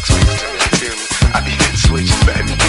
sucks, niggas to me, you feel me? I be hitting switches, baby.